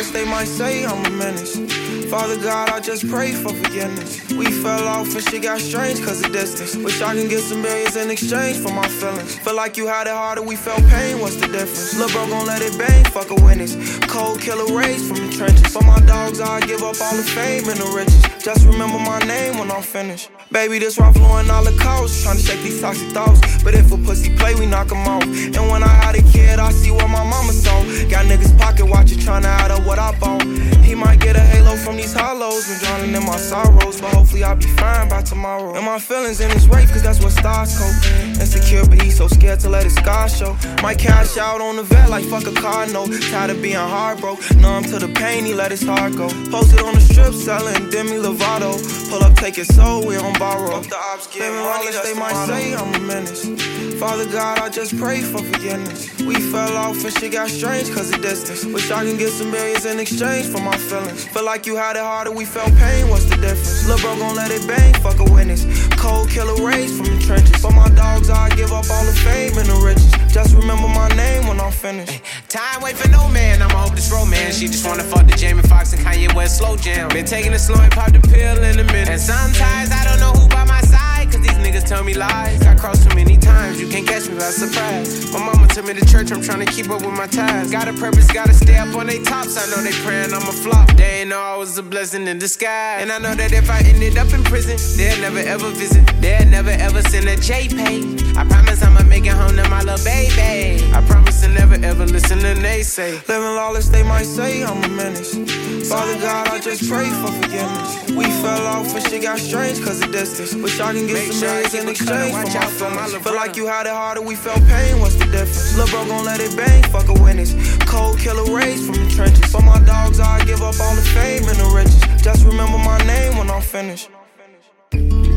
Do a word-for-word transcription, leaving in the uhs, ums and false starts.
honest, they might say I'm a menace. Father God, I just pray for forgiveness. We fell off and shit got strange cause of distance. Wish I can get some millions in exchange for my feelings. Feel like you had it harder, we felt pain, what's the difference? Lil' bro gon' let it bang, fuck a witness. Cold killer raised from the trenches. For my dogs, I give up all the fame and the riches. Just remember my name when I'm finished. Baby, this rifle on all the coast, tryna shake these toxic thoughts. But if a pussy play, we knock 'em off. And when I had a kid, I see what my mama saw. Got niggas pocket watching, tryna add up what I bought. He might get a halo from these hollows, been drowning in my sorrows. But hopefully I'll be fine by tomorrow. And my feelings in his rape, cause that's what stars cope. Insecure, but he's so scared to let his scars show. Might cash out on the vet like fuck a car note. Tired of being heartbroken, numb to the pain, he let his heart go. Posted on the strip, selling Demi Lovato. Pull up, take it so we don't borrow. The ops give money, they might say I'm a menace. Father God, I just pray for forgiveness. We fell off and shit got strange cause of distance. Wish I can get some millions in exchange for my feelings. Feel like you had it harder, we felt pain, what's the difference? Lil' bro gon' let it bang, fuck a witness. Cold killer raised from the trenches. For my dogs, I give up all the fame and the riches. Just remember my name when I'm finished. Hey, time wait for no man, I'ma hope this romance. She just wanna fuck the Jamie Foxx and Kanye West slow jam. Been taking it slow and pop the pill in a minute. And sometimes I don't know who by my side, cause these niggas tell me lies. I crossed too many times, you can't catch me by surprise. My mama took me to church, I'm trying to keep up with my ties. Got a purpose, gotta stay up on they tops. I know they praying I'm a flop. They ain't know I was a blessing in disguise. And I know that if I ended up in prison, they'll never ever visit. They'll never ever send a J-Pay. I promise I'ma make it home to my little baby. I promise to never ever listen to they say. Living lawless, they might say I'm a menace. Father God, I just pray for forgiveness. We fell off and shit got strange cause of distance. Wish I can get Make some sure millions I in keep it exchange cut, for my watch out for my feelings. little Feel like brother. you had it harder, we felt pain, what's the difference? Lil' bro gon' let it bang, fuck a witness. Cold killer raised from the trenches. For my dogs, I give up all the fame and the riches. Just remember my name when I'm finished.